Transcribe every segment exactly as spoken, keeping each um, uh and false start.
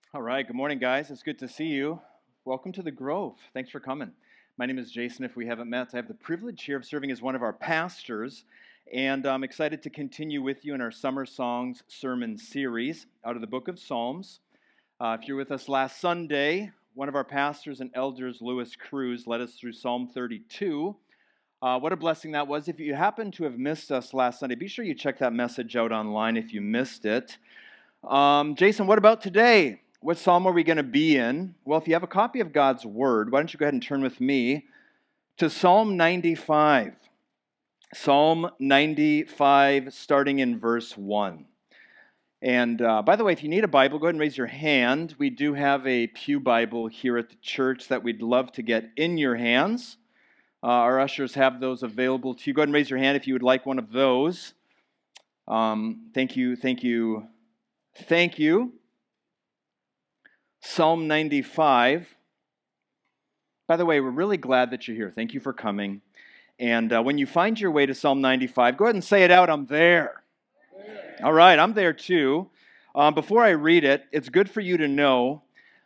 All right, good morning, guys. It's good to see you. Welcome to the Grove. Thanks for coming. My name is Jason. If we haven't met, I have the privilege here of serving as one of our pastors, and I'm excited to continue with you in our Summer Songs sermon series out of the book of Psalms. Uh, if you're with us last Sunday, one of our pastors and elders, Lewis Cruz, led us through Psalm thirty-two. Uh, what a blessing that was. If you happen to have missed us last Sunday, be sure you check that message out online if you missed it. Um, Jason, what about today? What psalm are we going to be in? Well, if you have a copy of God's Word, why don't you go ahead and turn with me to Psalm ninety-five. Psalm ninety-five, starting in verse one. And uh, by the way, if you need a Bible, go ahead and raise your hand. We do have a pew Bible here at the church that we'd love to get in your hands. Uh, our ushers have those available to you. Go ahead and raise your hand if you would like one of those. Um, thank you, thank you, thank you. Psalm ninety-five. By the way, we're really glad that you're here. Thank you for coming. And uh, when you find your way to Psalm ninety-five, go ahead and say it out, I'm there. there. All right, I'm there too. Um, before I read it, it's good for you to know,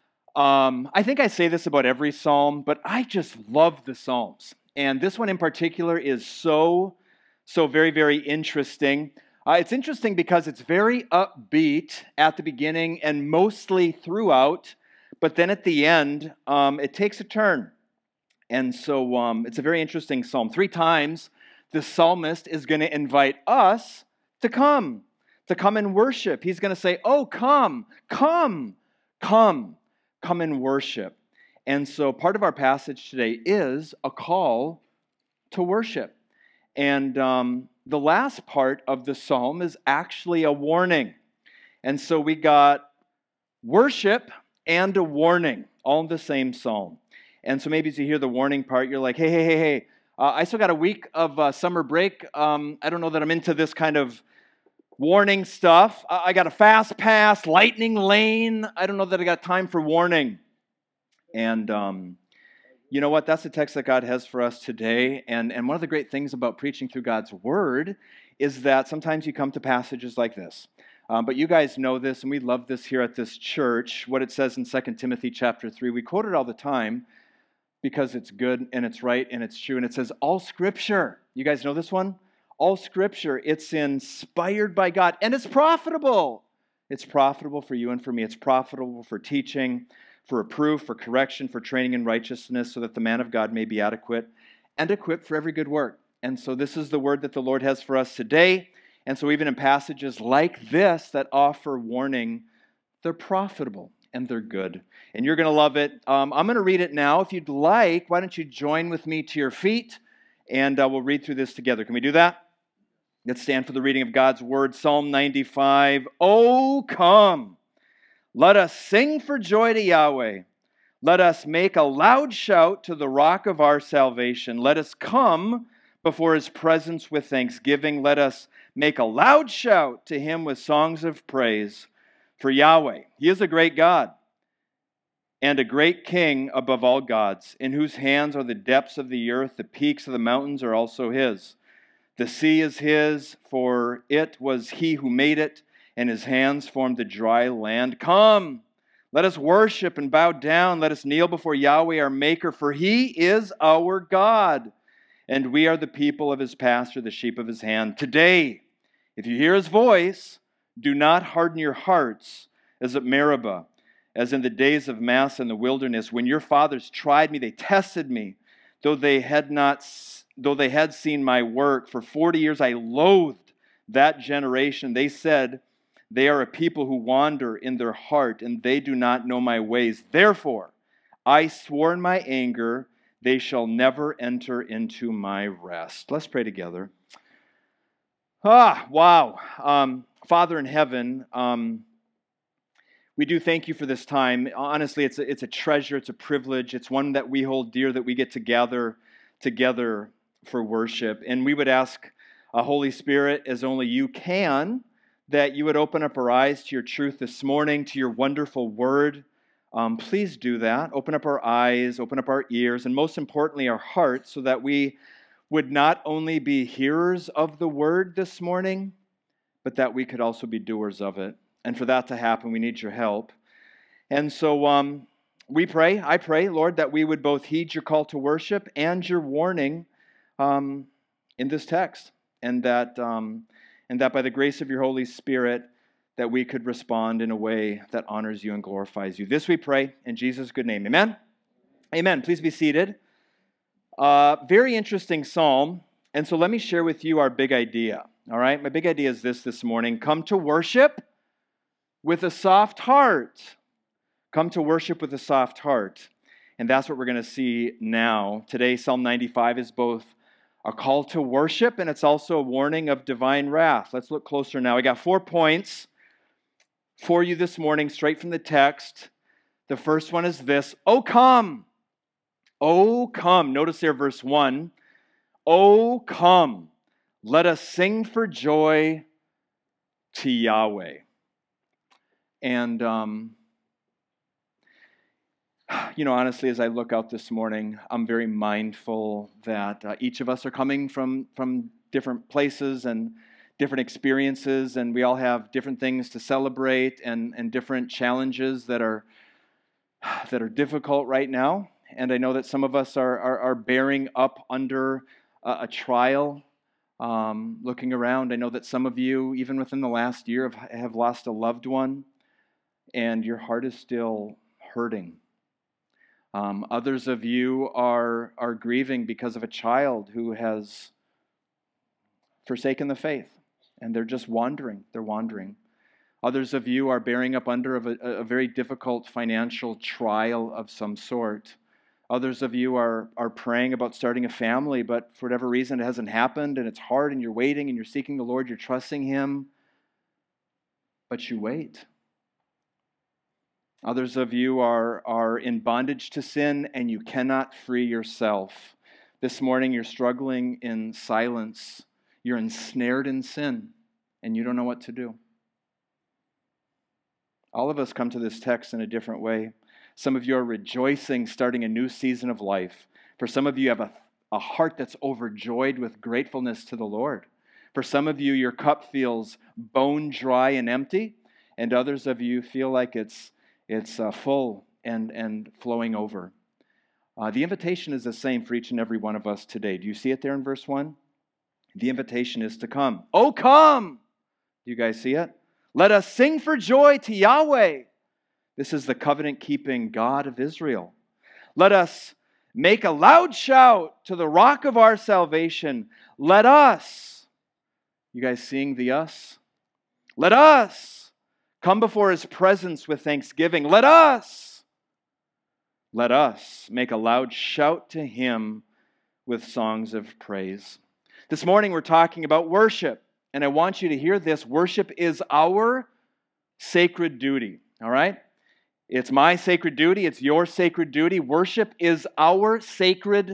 um, I think I say this about every psalm, but I just love the Psalms. And this one in particular is so, so very, very interesting. Uh, it's interesting because it's very upbeat at the beginning and mostly throughout, but then at the end, um, it takes a turn. And so um, it's a very interesting psalm. Three times, the psalmist is going to invite us to come, to come and worship. He's going to say, oh, come, come, come, come and worship. And so part of our passage today is a call to worship. And um, the last part of the psalm is actually a warning. And so we got worship and a warning, all in the same psalm. And so maybe as you hear the warning part, you're like, hey, hey, hey, hey, uh, I still got a week of uh, summer break. Um, I don't know that I'm into this kind of warning stuff. I, I got a fast pass, lightning lane. I don't know that I got time for warning. And um You know what? That's the text that God has for us today. And, and one of the great things about preaching through God's Word is that sometimes you come to passages like this. Um, but you guys know this, and we love this here at this church, what it says in Second Timothy chapter three. We quote it all the time because it's good, and it's right, and it's true. And it says, all Scripture. You guys know this one? All Scripture. It's inspired by God, and it's profitable. It's profitable for you and for me. It's profitable for teaching, for reproof, for correction, for training in righteousness, so that the man of God may be adequate and equipped for every good work. And so this is the word that the Lord has for us today. And so even in passages like this that offer warning, they're profitable and they're good. And you're going to love it. Um, I'm going to read it now. If you'd like, why don't you join with me to your feet, and uh, we'll read through this together. Can we do that? Let's stand for the reading of God's word. Psalm ninety-five. Oh, come. Let us sing for joy to Yahweh. Let us make a loud shout to the rock of our salvation. Let us come before His presence with thanksgiving. Let us make a loud shout to Him with songs of praise. For Yahweh, He is a great God and a great King above all gods, in whose hands are the depths of the earth. The peaks of the mountains are also His. The sea is His, for it was He who made it, and His hands formed the dry land. Come, let us worship and bow down. Let us kneel before Yahweh our Maker, for He is our God, and we are the people of His pasture, the sheep of His hand. Today, if you hear His voice, do not harden your hearts as at Meribah, as in the days of Massah in the wilderness, when your fathers tried me, they tested me, though they had not, though they had seen my work. For forty years I loathed that generation. They said, they are a people who wander in their heart, and they do not know my ways. Therefore, I swore in my anger, they shall never enter into my rest. Let's pray together. Ah, wow. Um, Father in heaven, um, we do thank you for this time. Honestly, it's a, it's a treasure, it's a privilege, it's one that we hold dear, that we get to gather together for worship. And we would ask, uh, Holy Spirit, as only you can, that you would open up our eyes to your truth this morning, to your wonderful word. Um, please do that. Open up our eyes, open up our ears, and most importantly, our hearts, so that we would not only be hearers of the word this morning, but that we could also be doers of it. And for that to happen, we need your help. And so um, we pray, I pray, Lord, that we would both heed your call to worship and your warning um, in this text, and that um, and that by the grace of your Holy Spirit, that we could respond in a way that honors you and glorifies you. This we pray in Jesus' good name. Amen? Amen. Please be seated. Uh, very interesting psalm. And so let me share with you our big idea. All right? My big idea is this this morning. Come to worship with a soft heart. Come to worship with a soft heart. And that's what we're going to see now. Today, Psalm ninety-five is both a call to worship and it's also a warning of divine wrath. Let's look closer now. I got four points for you this morning, straight from the text. The first one is this: Oh, come! Oh, come! Notice there, verse one. Oh, come! Let us sing for joy to Yahweh. And, um, you know, honestly, as I look out this morning, I'm very mindful that uh, each of us are coming from, from different places and different experiences, and we all have different things to celebrate and, and different challenges that are that are difficult right now. And I know that some of us are are, are bearing up under a, a trial. Um, looking around, I know that some of you, even within the last year, have, have lost a loved one, and your heart is still hurting. Um, others of you are are grieving because of a child who has forsaken the faith. And they're just wandering. They're wandering. Others of you are bearing up under a, a very difficult financial trial of some sort. Others of you are, are praying about starting a family, but for whatever reason it hasn't happened, and it's hard, and you're waiting, and you're seeking the Lord, you're trusting Him, but you wait. Others of you are, are in bondage to sin, and you cannot free yourself. This morning you're struggling in silence. You're ensnared in sin, and you don't know what to do. All of us come to this text in a different way. Some of you are rejoicing, starting a new season of life. For some of you, you have a, a heart that's overjoyed with gratefulness to the Lord. For some of you, your cup feels bone dry and empty, and others of you feel like it's, it's uh, full and, and flowing over. Uh, the invitation is the same for each and every one of us today. Do you see it there in verse one? The invitation is to come. Oh, come! Do you guys see it? Let us sing for joy to Yahweh. This is the covenant-keeping God of Israel. Let us make a loud shout to the rock of our salvation. Let us, you guys seeing the us? Let us come before His presence with thanksgiving. Let us, let us make a loud shout to Him with songs of praise. This morning we're talking about worship, and I want you to hear this. Worship is our sacred duty, all right? It's my sacred duty. It's your sacred duty. Worship is our sacred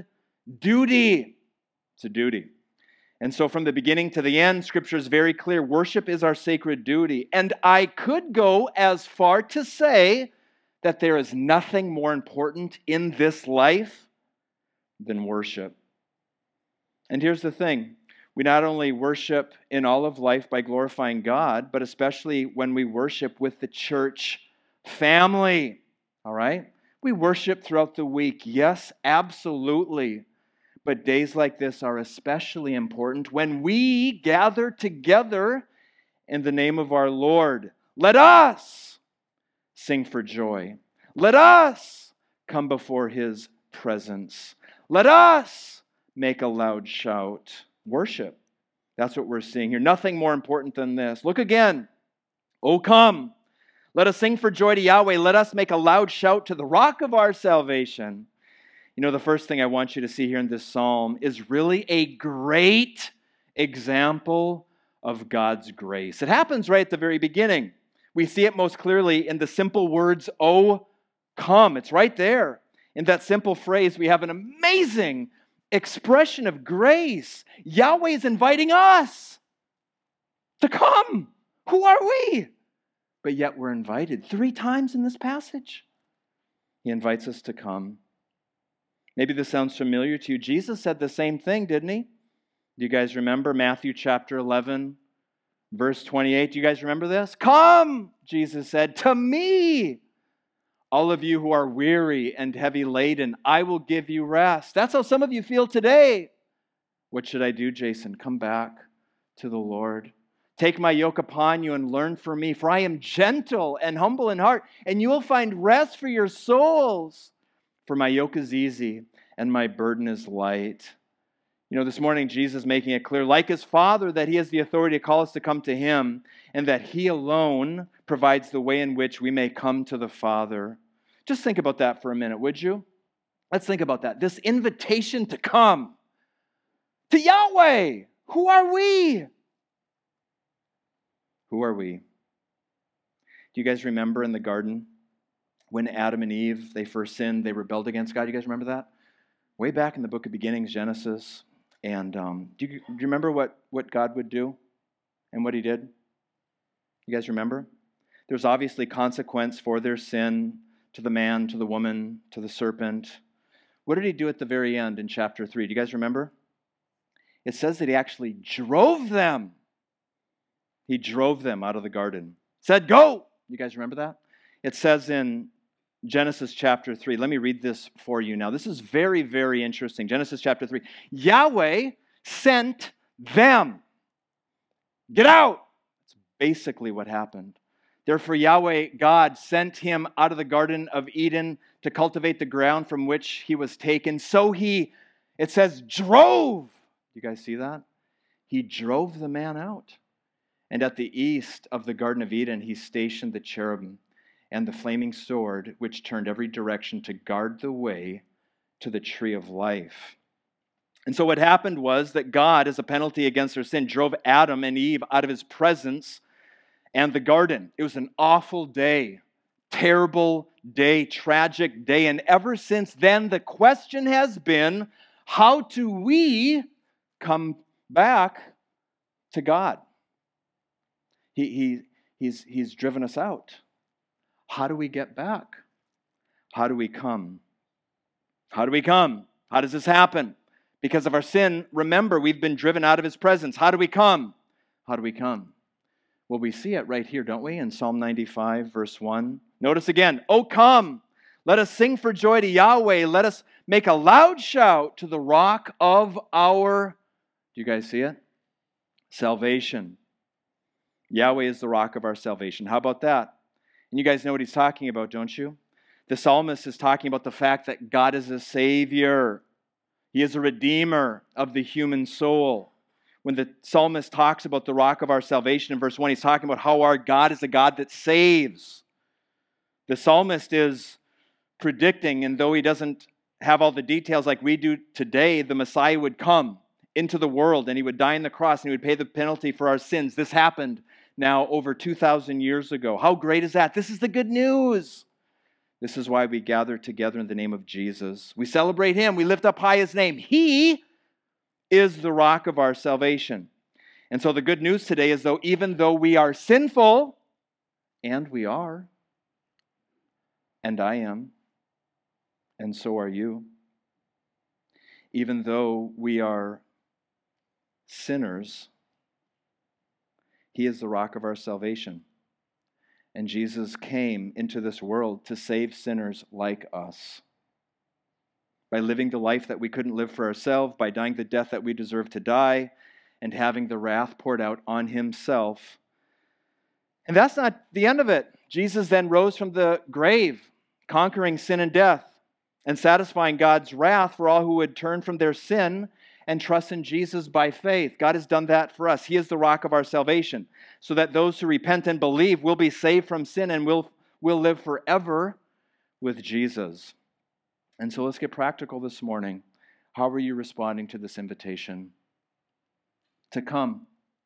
duty. It's a duty. And so from the beginning to the end, Scripture is very clear. Worship is our sacred duty. And I could go as far to say that there is nothing more important in this life than worship. And here's the thing. We not only worship in all of life by glorifying God, but especially when we worship with the church family. All right? We worship throughout the week. Yes, absolutely. But days like this are especially important when we gather together in the name of our Lord. Let us sing for joy. Let us come before His presence. Let us make a loud shout. Worship. That's what we're seeing here. Nothing more important than this. Look again. Oh, come. Let us sing for joy to Yahweh. Let us make a loud shout to the rock of our salvation. You know, the first thing I want you to see here in this psalm is really a great example of God's grace. It happens right at the very beginning. We see it most clearly in the simple words, oh, come. It's right there. In that simple phrase, we have an amazing expression of grace. Yahweh is inviting us to come. Who are we? But yet we're invited three times in this passage. He invites us to come. Maybe this sounds familiar to you. Jesus said the same thing, didn't He? Do you guys remember Matthew chapter eleven, verse twenty-eight? Do you guys remember this? Come, Jesus said, to me, All of you who are weary and heavy laden, I will give you rest. That's how some of you feel today. What should I do, Jason? Come back to the Lord. Take my yoke upon you and learn from me, for I am gentle and humble in heart, and you will find rest for your souls. For my yoke is easy and my burden is light. You know, this morning Jesus is making it clear, like his Father, that he has the authority to call us to come to him, and that he alone provides the way in which we may come to the Father. Just think about that for a minute, would you? Let's think about that. This invitation to come to Yahweh. Who are we? Who are we? Do you guys remember in the garden when Adam and Eve, they first sinned, they rebelled against God? You guys remember that? Way back in the book of Beginnings, Genesis. And um, do, you, do you remember what, what God would do and what he did? You guys remember? There's obviously consequence for their sin to the man, to the woman, to the serpent. What did he do at the very end in chapter three? Do you guys remember? It says that he actually drove them. He drove them out of the garden. Said, go! You guys remember that? It says in Genesis chapter three. Let me read this for you now. This is very, very interesting. Genesis chapter three. Yahweh sent them. Get out! That's basically what happened. Therefore, Yahweh, God, sent him out of the Garden of Eden to cultivate the ground from which he was taken. So he, it says, drove. You guys see that? He drove the man out. And at the east of the Garden of Eden, he stationed the cherubim and the flaming sword, which turned every direction to guard the way to the tree of life. And so what happened was that God, as a penalty against their sin, drove Adam and Eve out of his presence and the garden. It was an awful day, terrible day, tragic day. And ever since then, the question has been, how do we come back to God? He, he, he's, he's driven us out. How do we get back? How do we come? How do we come? How does this happen? Because of our sin, remember, we've been driven out of his presence. How do we come? How do we come? Well, we see it right here, don't we? In Psalm ninety-five, verse one. Notice again, "O come, let us sing for joy to Yahweh. Let us make a loud shout to the rock of our," do you guys see it? Salvation. Yahweh is the rock of our salvation. How about that? And you guys know what he's talking about, don't you? The psalmist is talking about the fact that God is a Savior. He is a Redeemer of the human soul. When the psalmist talks about the rock of our salvation in verse one, he's talking about how our God is a God that saves. The psalmist is predicting, and though he doesn't have all the details like we do today, the Messiah would come into the world and he would die on the cross and he would pay the penalty for our sins. This happened now over two thousand years ago. How great is that? This is the good news. This is why we gather together in the name of Jesus. We celebrate him. We lift up high his name. He is the rock of our salvation. And so the good news today is, though, even though we are sinful, and we are, and I am, and so are you, even though we are sinners, he is the rock of our salvation. And Jesus came into this world to save sinners like us. By living the life that we couldn't live for ourselves, by dying the death that we deserve to die, and having the wrath poured out on himself. And that's not the end of it. Jesus then rose from the grave, conquering sin and death, and satisfying God's wrath for all who would turn from their sin and trust in Jesus by faith. God has done that for us. He is the rock of our salvation, so that those who repent and believe will be saved from sin and will, will live forever with Jesus. And so let's get practical this morning. How are you responding to this invitation to come?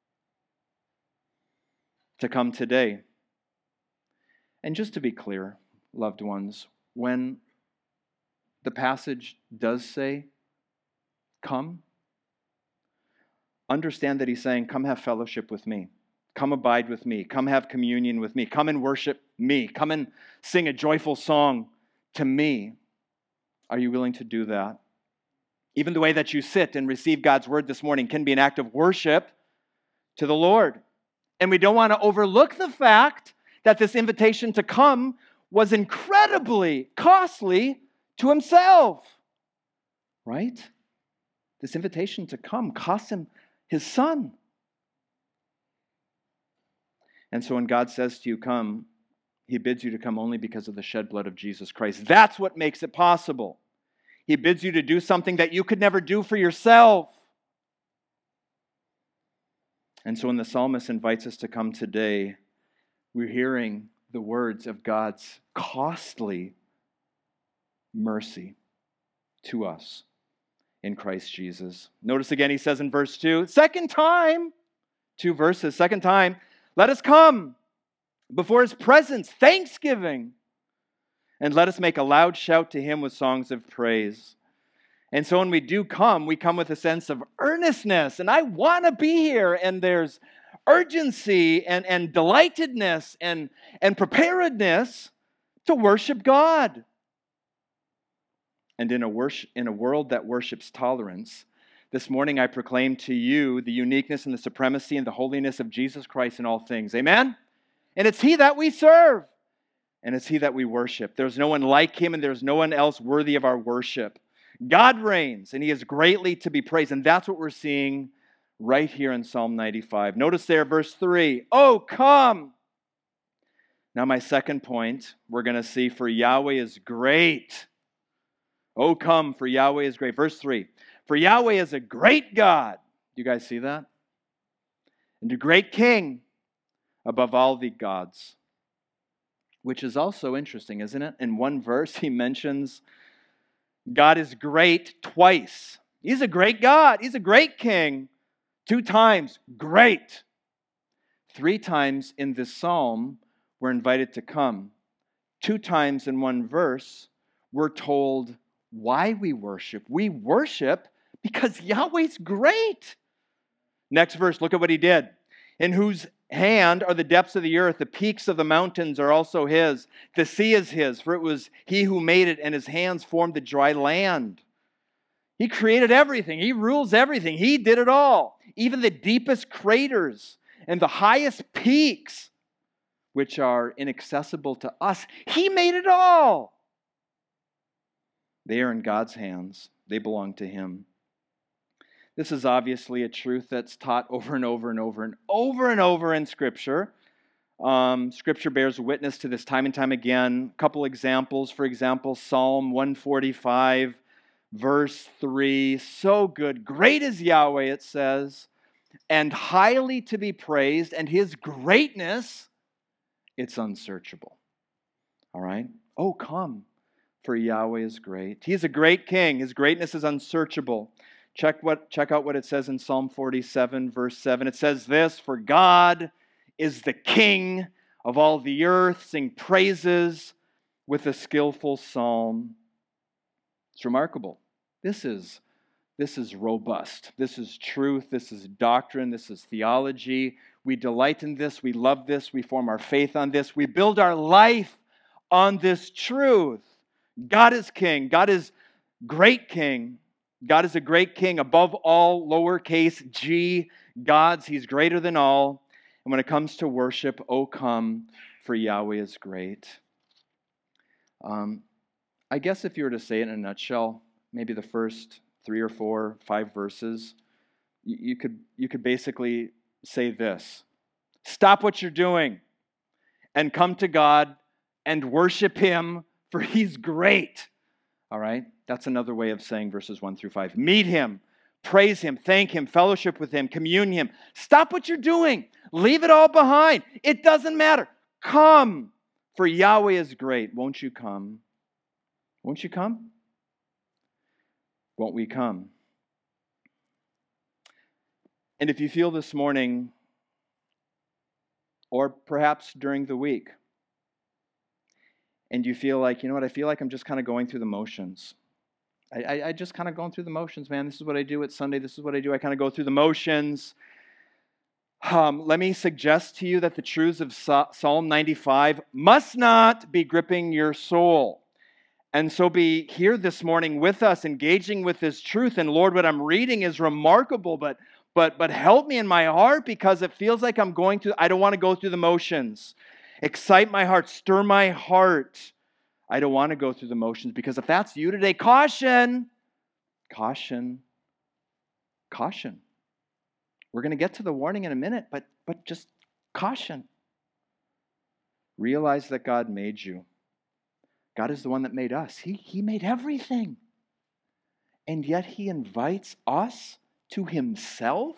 To come today. And just to be clear, loved ones, when the passage does say, come, understand that he's saying, come have fellowship with me. Come abide with me. Come have communion with me. Come and worship me. Come and sing a joyful song to me. Are you willing to do that? Even the way that you sit and receive God's word this morning can be an act of worship to the Lord. And we don't want to overlook the fact that this invitation to come was incredibly costly to himself. Right? This invitation to come cost him his son. And so when God says to you, come, he bids you to come only because of the shed blood of Jesus Christ. That's what makes it possible. He bids you to do something that you could never do for yourself. And so when the psalmist invites us to come today, we're hearing the words of God's costly mercy to us in Christ Jesus. Notice again, he says in verse two, second time, two verses, second time, let us come before his presence, thanksgiving, and let us make a loud shout to him with songs of praise. And so when we do come, we come with a sense of earnestness, and I want to be here, and there's urgency and, and delightedness and, and preparedness to worship God. And in a, worship, in a world that worships tolerance, this morning I proclaim to you the uniqueness and the supremacy and the holiness of Jesus Christ in all things. Amen? And it's He that we serve. And it's He that we worship. There's no one like Him, and there's no one else worthy of our worship. God reigns, and He is greatly to be praised. And that's what we're seeing right here in Psalm ninety-five. Notice there, verse three. Oh, come! Now my second point, we're going to see, for Yahweh is great. Oh, come, for Yahweh is great. Verse three. For Yahweh is a great God. You guys see that? And a great King above all the gods. Which is also interesting, isn't it? In one verse, he mentions God is great twice. He's a great God. He's a great King. Two times, great. Three times in this psalm, we're invited to come. Two times in one verse, we're told why we worship. We worship because Yahweh's great. Next verse, look at what he did. In whose hand are the depths of the earth, the peaks of the mountains are also his. The sea is his, for it was he who made it, and his hands formed the dry land. He created everything. He rules everything. He did it all. Even the deepest craters and the highest peaks, which are inaccessible to us. He made it all. They are in God's hands. They belong to Him. This is obviously a truth that's taught over and over and over and over and over in Scripture. Um, Scripture bears witness to this time and time again. A couple examples. For example, Psalm one forty-five, verse three. So good. Great is Yahweh, it says, and highly to be praised, and His greatness, it's unsearchable. All right? Oh, come, for Yahweh is great. He is a great King. His greatness is unsearchable. Check what. Check out what it says in Psalm forty-seven, verse seven. It says this, for God is the King of all the earth. Sing praises with a skillful psalm. It's remarkable. This is, this is robust. This is truth. This is doctrine. This is theology. We delight in this. We love this. We form our faith on this. We build our life on this truth. God is King. God is great King. God is a great King above all lowercase g gods. He's greater than all. And when it comes to worship, oh come, for Yahweh is great. Um, I guess if you were to say it in a nutshell, maybe the first three or four, five verses, you, you could you could basically say this. Stop what you're doing and come to God and worship Him, for He's great. All right? That's another way of saying verses one through five. Meet Him, praise Him, thank Him, fellowship with Him, commune Him. Stop what you're doing. Leave it all behind. It doesn't matter. Come, for Yahweh is great. Won't you come? Won't you come? Won't we come? And if you feel this morning, or perhaps during the week, and you feel like, you know what, I feel like I'm just kind of going through the motions. I, I, I just kind of going through the motions, man. This is what I do at Sunday. This is what I do. I kind of go through the motions. Um, let me suggest to you that the truths of Psalm ninety-five must not be gripping your soul. And so be here this morning with us, engaging with this truth. And Lord, what I'm reading is remarkable, but but but help me in my heart, because it feels like I'm going through, I don't want to go through the motions. Excite my heart, stir my heart. I don't want to go through the motions, because if that's you today, caution, caution, caution. We're going to get to the warning in a minute, but, but just caution. Realize that God made you. God is the one that made us. He, he made everything. And yet He invites us to Himself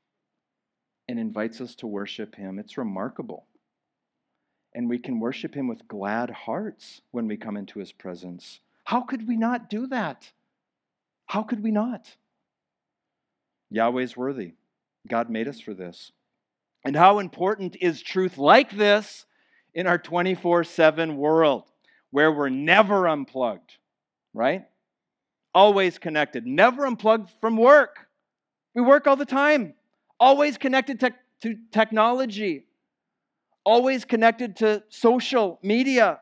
and invites us to worship Him. It's remarkable. And we can worship Him with glad hearts when we come into His presence. How could we not do that? How could we not? Yahweh's worthy. God made us for this. And how important is truth like this in our twenty-four seven world, where we're never unplugged, right? Always connected, never unplugged from work. We work all the time. Always connected te- to technology. Always connected to social media.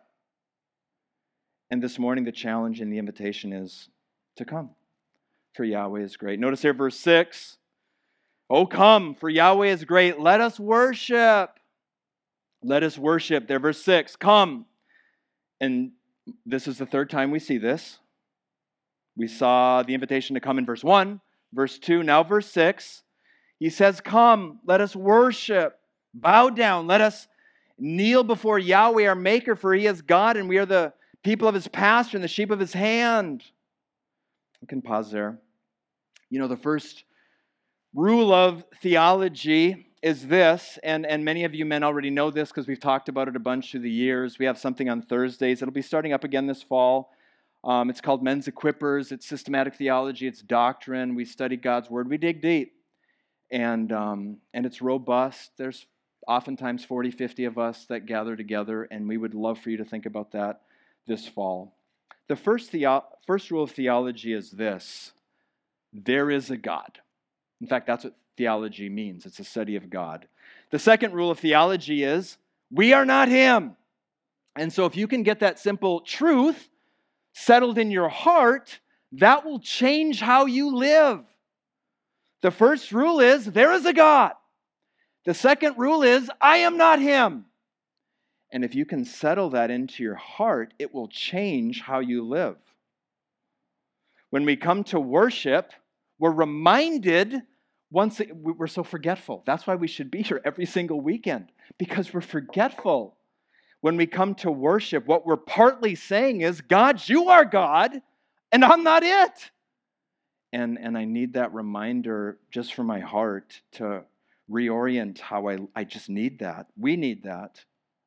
And this morning, the challenge and the invitation is to come, for Yahweh is great. Notice here, verse six. Oh, come, for Yahweh is great. Let us worship. Let us worship. There, verse six. Come. And this is the third time we see this. We saw the invitation to come in verse one, verse two, now verse six. He says, come, let us worship. Bow down. Let us kneel before Yahweh, our Maker, for He is God, and we are the people of His pasture and the sheep of His hand. We can pause there. You know, the first rule of theology is this, and, and many of you men already know this because we've talked about it a bunch through the years. We have something on Thursdays. It'll be starting up again this fall. Um, it's called Men's Equippers. It's systematic theology. It's doctrine. We study God's Word. We dig deep. And, um, and it's robust. There's oftentimes forty, fifty of us that gather together, and we would love for you to think about that this fall. The first, theo- first rule of theology is this: there is a God. In fact, that's what theology means. It's a study of God. The second rule of theology is we are not Him. And so if you can get that simple truth settled in your heart, that will change how you live. The first rule is there is a God. The second rule is I am not Him. And if you can settle that into your heart, it will change how you live. When we come to worship, we're reminded, once it, we're so forgetful. That's why we should be here every single weekend, because we're forgetful. When we come to worship, what we're partly saying is, God, you are God, and I'm not it. And, and I need that reminder just for my heart to reorient how I, I just need that. We need that.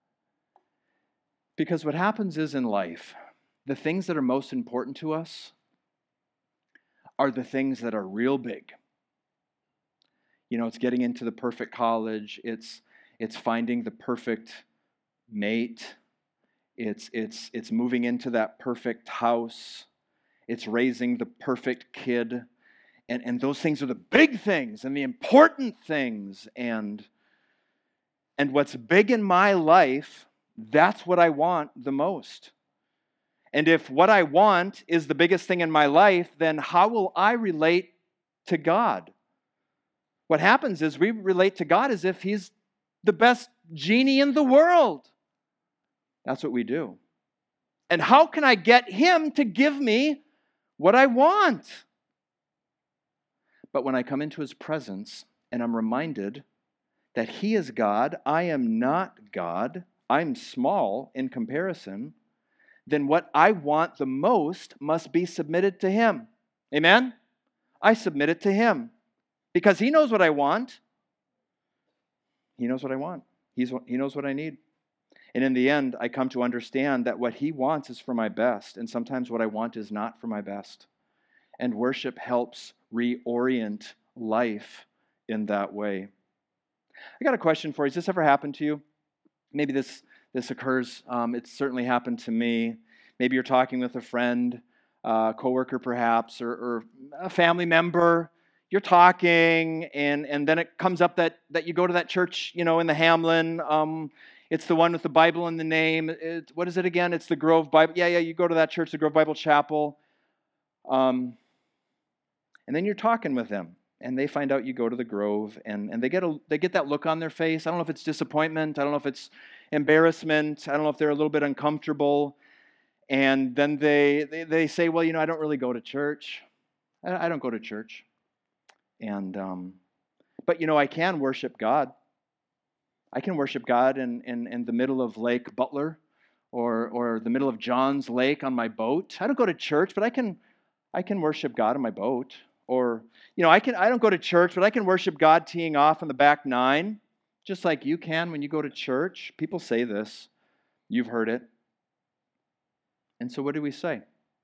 Because what happens is in life, the things that are most important to us are the things that are real big. You know, it's getting into the perfect college. It's it's finding the perfect mate. It's it's it's moving into that perfect house. It's raising the perfect kid. And, and those things are the big things and the important things. And, and what's big in my life, that's what I want the most. And if what I want is the biggest thing in my life, then how will I relate to God? What happens is we relate to God as if He's the best genie in the world. That's what we do. And how can I get Him to give me what I want? But when I come into His presence and I'm reminded that He is God, I am not God, I'm small in comparison, then what I want the most must be submitted to Him. Amen? I submit it to Him because He knows what I want. He knows what I want. He's, he knows what I need. And in the end, I come to understand that what He wants is for my best, and sometimes what I want is not for my best. And worship helps reorient life in that way. I got a question for you. Has this ever happened to you? Maybe this, this occurs. Um, it's certainly happened to me. Maybe you're talking with a friend, a coworker perhaps, or, or a family member. You're talking, and, and then it comes up that, that you go to that church, you know, in the Hamlin. Um, it's the one with the Bible in the name. It, what is it again? It's the Grove Bible. Yeah, yeah, you go to that church, the Grove Bible Chapel. Um, and then you're talking with them, and they find out you go to the Grove, and, and they get a they get that look on their face. I don't know if it's disappointment. I don't know if it's embarrassment. I don't know if they're a little bit uncomfortable. And then they, they, they say, well, you know, I don't really go to church. I, I don't go to church. And, um, but, you know, I can worship God. I can worship God in, in, in the middle of Lake Butler or, or the middle of John's Lake on my boat. I don't go to church, but I can, I can worship God on my boat. Or, you know, I can I don't go to church, but I can worship God teeing off on the back nine, just like you can when you go to church. People say this. You've heard it. And so what do we say?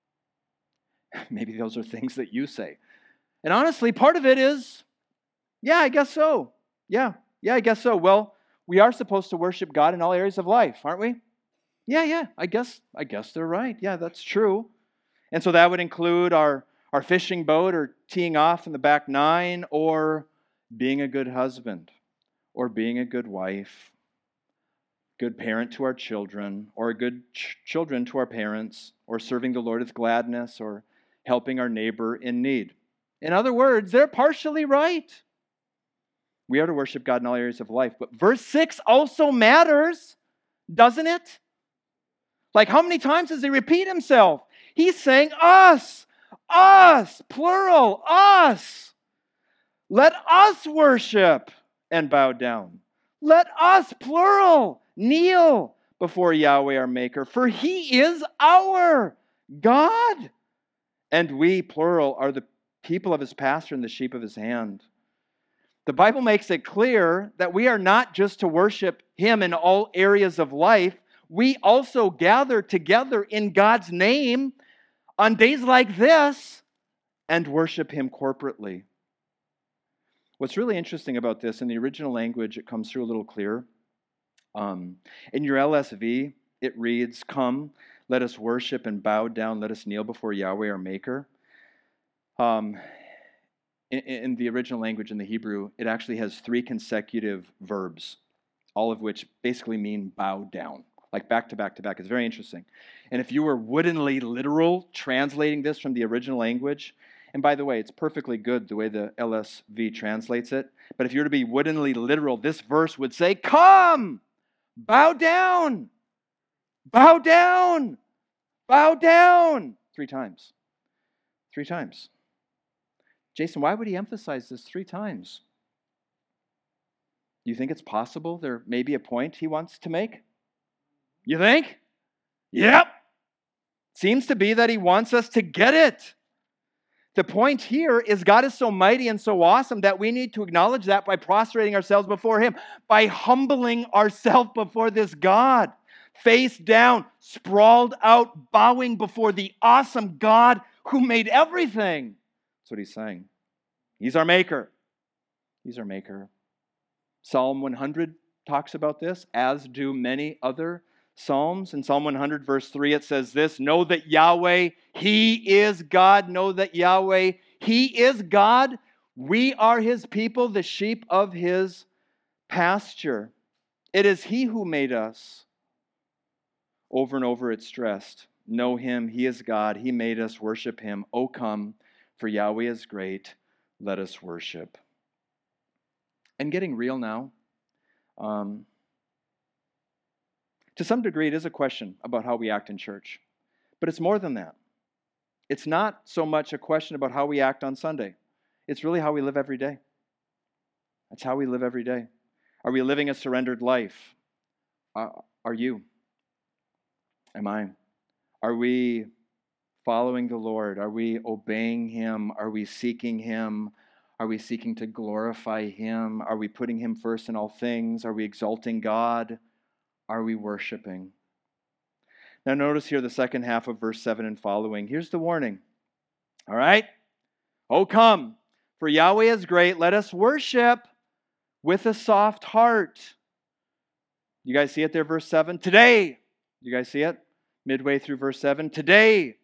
Maybe those are things that you say. And honestly, part of it is, yeah, I guess so. Yeah, yeah, I guess so. Well, we are supposed to worship God in all areas of life, aren't we? Yeah, yeah, I guess, I guess they're right. Yeah, that's true. And so that would include our, our fishing boat or teeing off in the back nine, or being a good husband, or being a good wife, good parent to our children, or a good ch- children to our parents, or serving the Lord with gladness, or helping our neighbor in need. In other words, they're partially right. We are to worship God in all areas of life. But verse six also matters, doesn't it? Like, how many times does he repeat himself? He's saying us, us, plural, us. Let us worship and bow down. Let us, plural, kneel before Yahweh our Maker, for He is our God. And we, plural, are the people of His pasture and the sheep of His hand. The Bible makes it clear that we are not just to worship Him in all areas of life. We also gather together in God's name on days like this and worship Him corporately. What's really interesting about this, in the original language, it comes through a little clearer. Um, in your L S V, it reads, "Come, let us worship and bow down, let us kneel before Yahweh our Maker." Um, in, in the original language, in the Hebrew, it actually has three consecutive verbs, all of which basically mean bow down, like back to back to back. It's very interesting. And if you were woodenly literal translating this from the original language, and by the way, it's perfectly good the way the L S V translates it, but if you were to be woodenly literal, this verse would say, "Come, bow down, bow down, bow down," three times. Three times. Jason, why would he emphasize this three times? Do you think it's possible there may be a point he wants to make? You think? Yep. Seems to be that he wants us to get it. The point here is God is so mighty and so awesome that we need to acknowledge that by prostrating ourselves before Him, by humbling ourselves before this God, face down, sprawled out, bowing before the awesome God who made everything. That's what he's saying. He's our Maker. He's our Maker. Psalm one hundred talks about this, as do many other Psalms. In Psalm one hundred, verse three, it says this: "Know that Yahweh, He is God." Know that Yahweh, He is God. We are His people, the sheep of His pasture. It is He who made us. Over and over it's stressed. Know Him, He is God. He made us, worship Him. O come, for Yahweh is great. Let us worship. And getting real now, um, to some degree, it is a question about how we act in church. But it's more than that. It's not so much a question about how we act on Sunday. It's really how we live every day. That's how we live every day. Are we living a surrendered life? Uh, are you? Am I? Are we following the Lord? Are we obeying Him? Are we seeking Him? Are we seeking to glorify Him? Are we putting Him first in all things? Are we exalting God? Are we worshiping? Now notice here the second half of verse seven and following. Here's the warning. All right? Oh, come, for Yahweh is great. Let us worship with a soft heart. You guys see it there, verse seven? Today. You guys see it? Midway through verse seven. Today.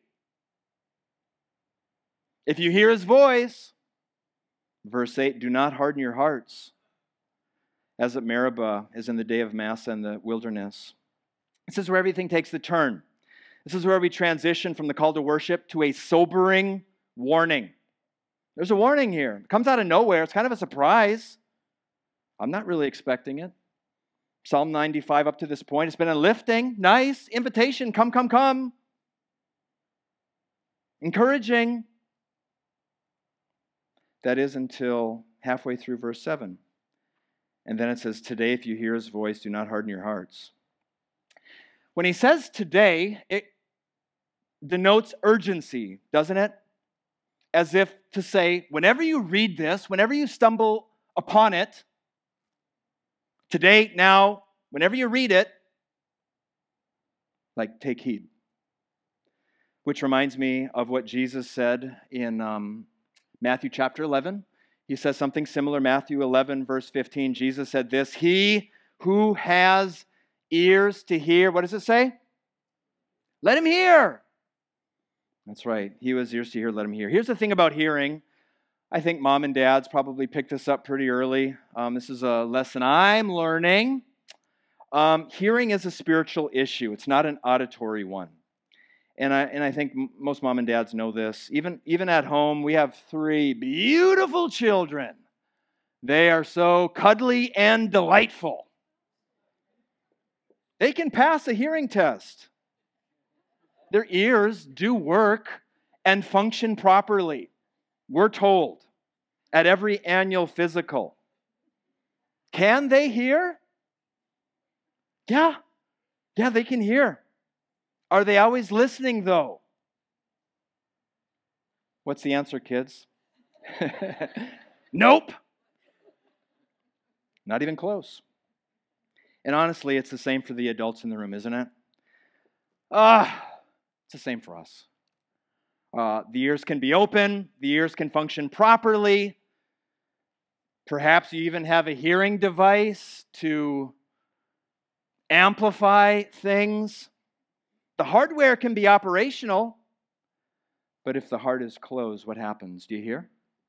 If you hear His voice, verse eight, do not harden your hearts, as at Meribah, as in the day of Massah in the wilderness. This is where everything takes the turn. This is where we transition from the call to worship to a sobering warning. There's a warning here. It comes out of nowhere. It's kind of a surprise. I'm not really expecting it. Psalm ninety-five up to this point, it's been a lifting, nice invitation, come, come, come. Encouraging. That is until halfway through verse seven. And then it says, today if you hear his voice, do not harden your hearts. When he says today, it denotes urgency, doesn't it? As if to say, whenever you read this, whenever you stumble upon it, today, now, whenever you read it, like, take heed. Which reminds me of what Jesus said in um, Matthew chapter eleven. He says something similar. Matthew eleven, verse fifteen. Jesus said this, he who has ears to hear, what does it say? Let him hear. That's right. He who has ears to hear, let him hear. Here's the thing about hearing. I think mom and dads probably picked this up pretty early. Um, this is a lesson I'm learning. Um, hearing is a spiritual issue. It's not an auditory one. And I and I think m- most mom and dads know this. Even, even at home, we have three beautiful children. They are so cuddly and delightful. They can pass a hearing test. Their ears do work and function properly. We're told at every annual physical. Can they hear? Yeah. Yeah, they can hear. Are they always listening, though? What's the answer, kids? Nope. Not even close. And honestly, it's the same for the adults in the room, isn't it? Ah, it's the same for us. Uh, the ears can be open. The ears can function properly. Perhaps you even have a hearing device to amplify things. The hardware can be operational, but if the heart is closed, what happens? Do you hear?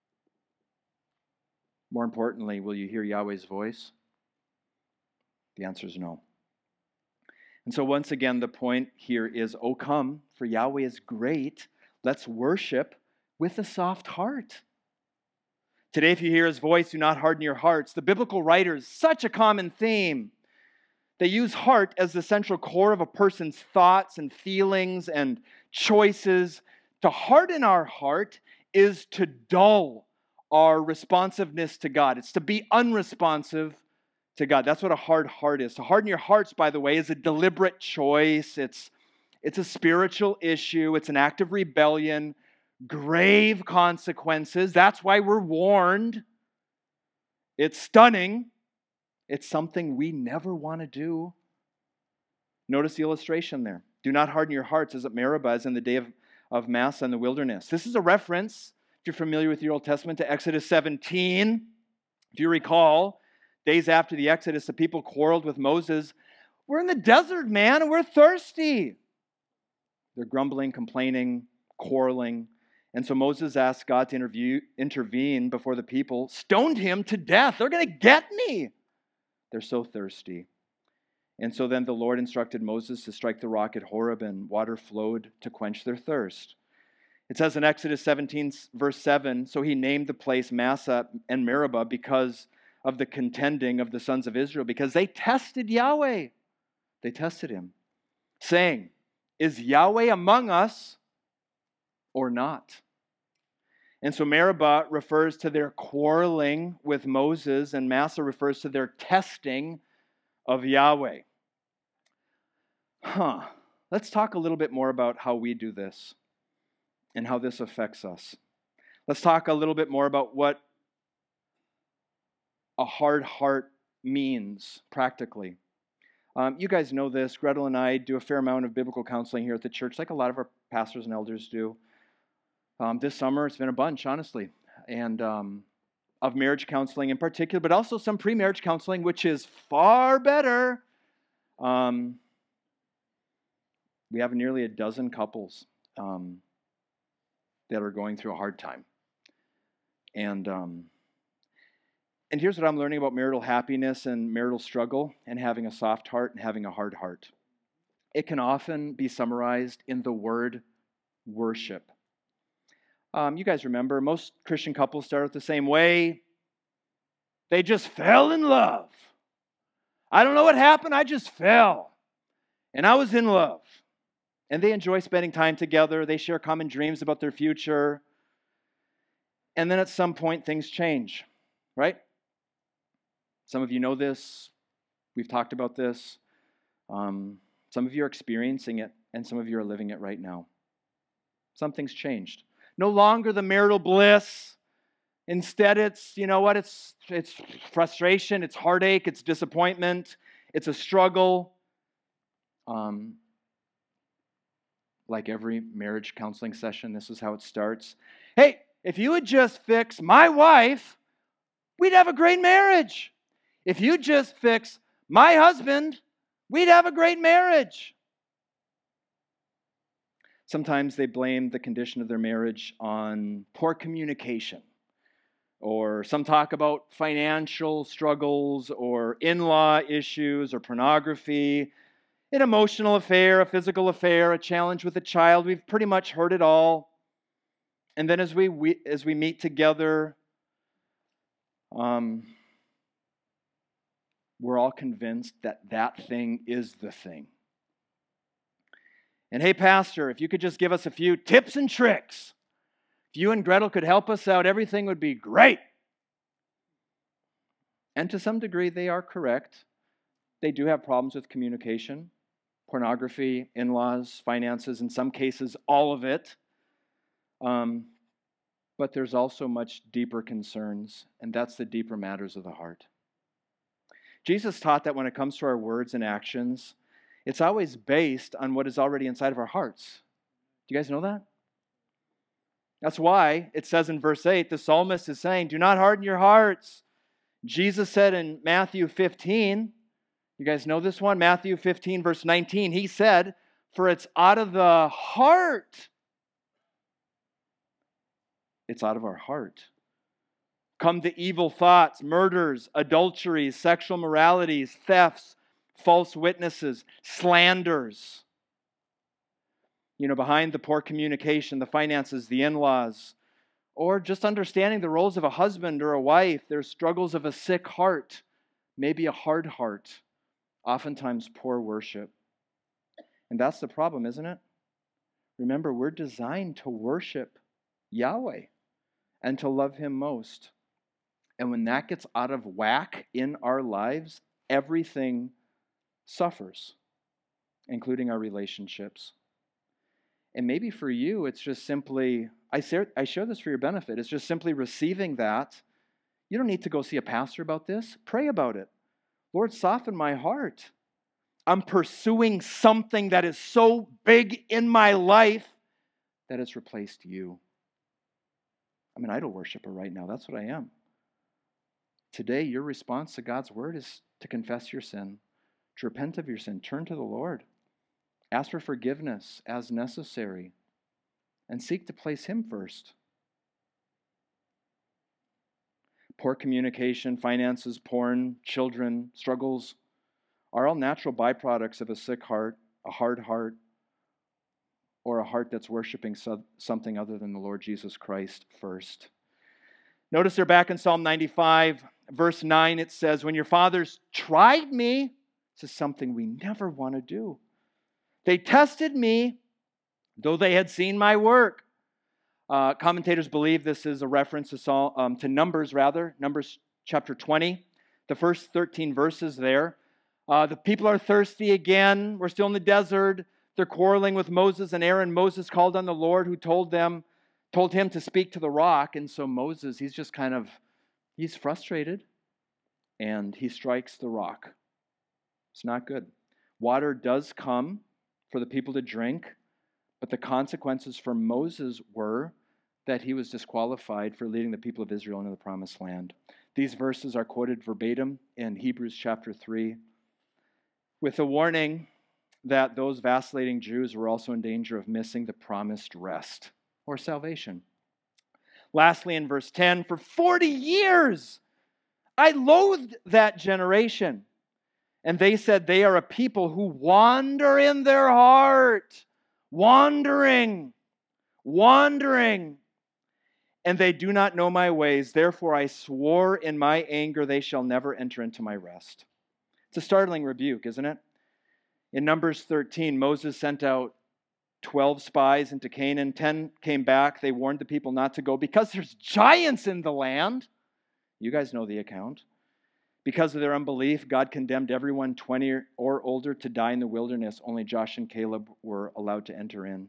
More importantly, will you hear Yahweh's voice? The answer is no. And so once again, the point here is, oh come, for Yahweh is great. Let's worship with a soft heart. Today, if you hear his voice, do not harden your hearts. The biblical writers, such a common theme. They use heart as the central core of a person's thoughts and feelings and choices. To harden our heart is to dull our responsiveness to God. It's to be unresponsive to God. That's what a hard heart is. To harden your hearts, by the way, is a deliberate choice. It's, it's a spiritual issue. It's an act of rebellion. Grave consequences. That's why we're warned. It's stunning. It's something we never want to do. Notice the illustration there. Do not harden your hearts as at Meribah, as in the day of, of Massah in the wilderness. This is a reference, if you're familiar with your Old Testament, to Exodus seventeen. If you recall, days after the Exodus, the people quarreled with Moses. We're in the desert, man, and we're thirsty. They're grumbling, complaining, quarreling. And so Moses asked God to interview, intervene before the people, stoned him to death. They're going to get me. They're so thirsty. And so then the Lord instructed Moses to strike the rock at Horeb, and water flowed to quench their thirst. It says in Exodus seventeen, verse seven, so he named the place Massah and Meribah because of the contending of the sons of Israel, because they tested Yahweh. They tested him, saying, is Yahweh among us or not? And so Meribah refers to their quarreling with Moses, and Massah refers to their testing of Yahweh. Huh. Let's talk a little bit more about how we do this and how this affects us. Let's talk a little bit more about what a hard heart means practically. Um, you guys know this. Gretel and I do a fair amount of biblical counseling here at the church, like a lot of our pastors and elders do. Um, this summer, it's been a bunch, honestly, and um, of marriage counseling in particular, but also some pre-marriage counseling, which is far better. Um, we have nearly a dozen couples um, that are going through a hard time. And um, and here's what I'm learning about marital happiness and marital struggle and having a soft heart and having a hard heart. It can often be summarized in the word worship. Um, you guys remember, most Christian couples start out the same way. They just fell in love. I don't know what happened. I just fell. And I was in love. And they enjoy spending time together. They share common dreams about their future. And then at some point, things change, right? Some of you know this. We've talked about this. Um, some of you are experiencing it, and some of you are living it right now. Something's changed. No longer the marital bliss. Instead, it's, you know what, it's, it's frustration, it's heartache, it's disappointment, it's a struggle. Um, like every marriage counseling session, this is how it starts. Hey, if you would just fix my wife, we'd have a great marriage. If you just fix my husband, we'd have a great marriage. Sometimes they blame the condition of their marriage on poor communication. Or some talk about financial struggles or in-law issues or pornography, an emotional affair, a physical affair, a challenge with a child. We've pretty much heard it all. And then as we, we as we meet together, um, we're all convinced that that thing is the thing. And hey, Pastor, if you could just give us a few tips and tricks, if you and Gretel could help us out, everything would be great. And to some degree, they are correct. They do have problems with communication, pornography, in-laws, finances, in some cases, all of it. Um, but there's also much deeper concerns, and that's the deeper matters of the heart. Jesus taught that when it comes to our words and actions, it's always based on what is already inside of our hearts. Do you guys know that? That's why it says in verse eight, the psalmist is saying, do not harden your hearts. Jesus said in Matthew fifteen, you guys know this one? Matthew fifteen, verse nineteen, he said, for it's out of the heart. It's out of our heart. Come the evil thoughts, murders, adulteries, sexual moralities, thefts, false witnesses, slanders. You know, behind the poor communication, the finances, the in-laws, or just understanding the roles of a husband or a wife, there's struggles of a sick heart, maybe a hard heart, oftentimes poor worship. And that's the problem, isn't it? Remember, we're designed to worship Yahweh and to love Him most. And when that gets out of whack in our lives, everything suffers, including our relationships. And maybe for you, it's just simply, I share, I share this for your benefit, it's just simply receiving that. You don't need to go see a pastor about this. Pray about it. Lord, soften my heart. I'm pursuing something that is so big in my life that it's replaced you. I'm an idol worshiper right now. That's what I am. Today, your response to God's word is to confess your sin, to repent of your sin, turn to the Lord. Ask for forgiveness as necessary, and seek to place Him first. Poor communication, finances, porn, children, struggles are all natural byproducts of a sick heart, a hard heart, or a heart that's worshiping something other than the Lord Jesus Christ first. Notice they're back in Psalm ninety-five, verse nine, it says, when your fathers tried me, this is something we never want to do. They tested me, though they had seen my work. Uh, commentators believe this is a reference to, Saul, um, to Numbers, rather. Numbers chapter twenty, the first thirteen verses there. Uh, the people are thirsty again. We're still in the desert. They're quarreling with Moses and Aaron. Moses called on the Lord, who told them, told him to speak to the rock. And so Moses, he's just kind of, he's frustrated, and he strikes the rock. It's not good. Water does come for the people to drink, but the consequences for Moses were that he was disqualified for leading the people of Israel into the promised land. These verses are quoted verbatim in Hebrews chapter three, with a warning that those vacillating Jews were also in danger of missing the promised rest or salvation. Lastly, in verse ten, for forty years I loathed that generation. And they said they are a people who wander in their heart. Wandering. Wandering. And they do not know my ways. Therefore I swore in my anger they shall never enter into my rest. It's a startling rebuke, isn't it? In Numbers thirteen, Moses sent out twelve spies into Canaan. ten came back. They warned the people not to go because there's giants in the land. You guys know the account. Because of their unbelief, God condemned everyone twenty or older to die in the wilderness. Only Joshua and Caleb were allowed to enter in.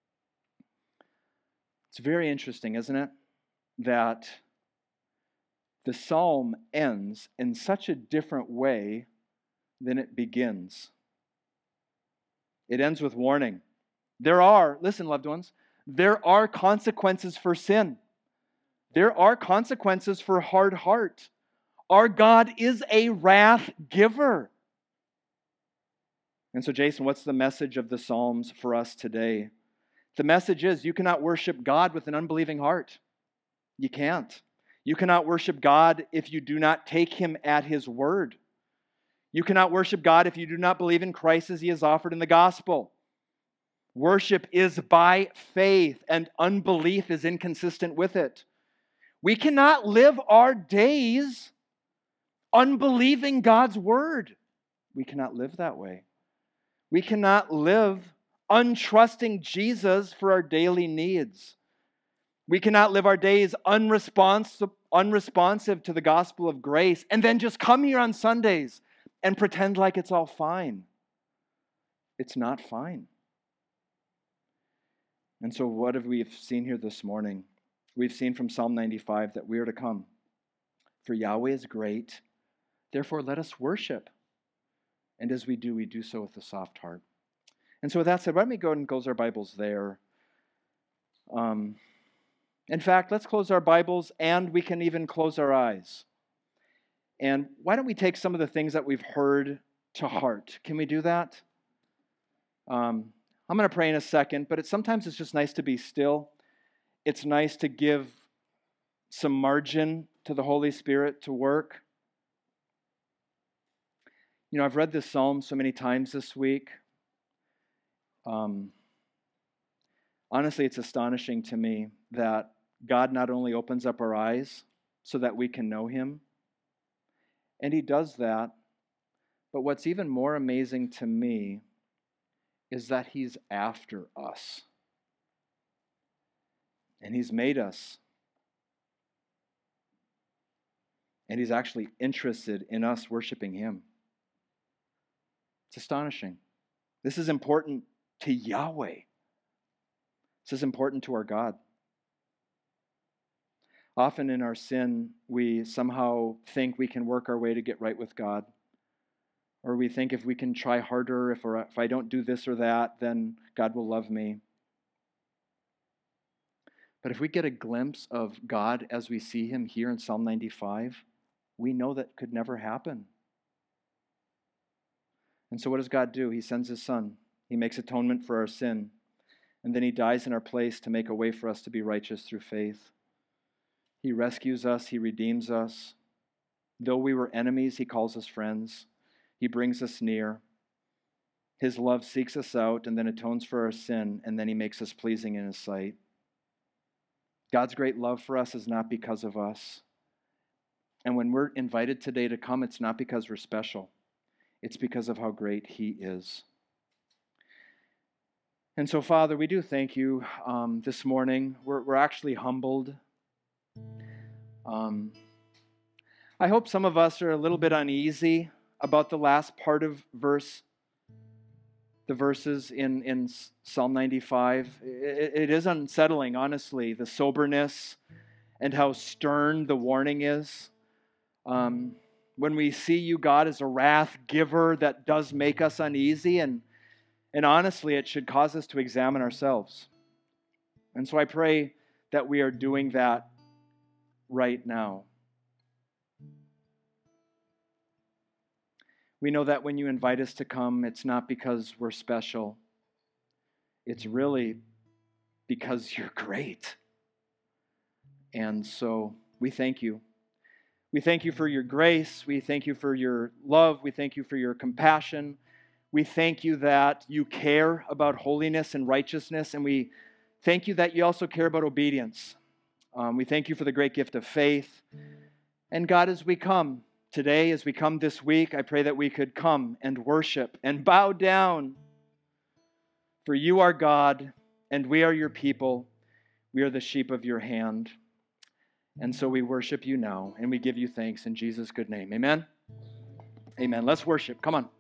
It's very interesting, isn't it, that the psalm ends in such a different way than it begins. It ends with warning. There are, listen, loved ones, there are consequences for sin. There are consequences for hard heart. Our God is a wrath giver. And so, Jason, what's the message of the Psalms for us today? The message is you cannot worship God with an unbelieving heart. You can't. You cannot worship God if you do not take Him at His word. You cannot worship God if you do not believe in Christ as He is offered in the gospel. Worship is by faith, and unbelief is inconsistent with it. We cannot live our days unbelieving God's word. We cannot live that way. We cannot live untrusting Jesus for our daily needs. We cannot live our days unresponsive, unresponsive to the gospel of grace and then just come here on Sundays and pretend like it's all fine. It's not fine. And so what have we seen here this morning? We've seen from Psalm ninety-five that we are to come. For Yahweh is great, therefore let us worship. And as we do, we do so with a soft heart. And so with that said, why don't we go and close our Bibles there? Um, in fact, let's close our Bibles, and we can even close our eyes. And why don't we take some of the things that we've heard to heart? Can we do that? Um, I'm going to pray in a second, but it's, sometimes it's just nice to be still. It's nice to give some margin to the Holy Spirit to work. You know, I've read this psalm so many times this week. Um, honestly, it's astonishing to me that God not only opens up our eyes so that we can know Him, and He does that, but what's even more amazing to me is that He's after us. And He's made us. And He's actually interested in us worshiping Him. It's astonishing. This is important to Yahweh. This is important to our God. Often in our sin, we somehow think we can work our way to get right with God. Or we think if we can try harder, if, or if I don't do this or that, then God will love me. But if we get a glimpse of God as we see Him here in Psalm ninety-five, we know that could never happen. And so what does God do? He sends His Son. He makes atonement for our sin. And then He dies in our place to make a way for us to be righteous through faith. He rescues us. He redeems us. Though we were enemies, He calls us friends. He brings us near. His love seeks us out and then atones for our sin, and then He makes us pleasing in His sight. God's great love for us is not because of us. And when we're invited today to come, it's not because we're special. It's because of how great He is. And so, Father, we do thank You um, this morning. We're, we're actually humbled. Um, I hope some of us are a little bit uneasy about the last part of verse, the verses in, in Psalm ninety-five. It, it is unsettling, honestly, the soberness and how stern the warning is. Um, when we see You, God, as a wrath giver, that does make us uneasy, and, and honestly, it should cause us to examine ourselves. And so I pray that we are doing that right now. We know that when You invite us to come, it's not because we're special. It's really because You're great. And so we thank You. We thank You for Your grace. We thank You for Your love. We thank You for Your compassion. We thank You that You care about holiness and righteousness. And we thank You that You also care about obedience. Um, we thank You for the great gift of faith. And God, as we come, today, as we come this week, I pray that we could come and worship and bow down. For you are God, and we are your people. We are the sheep of your hand. And so we worship you now, and we give you thanks in Jesus' good name. Amen? Amen. Let's worship. Come on.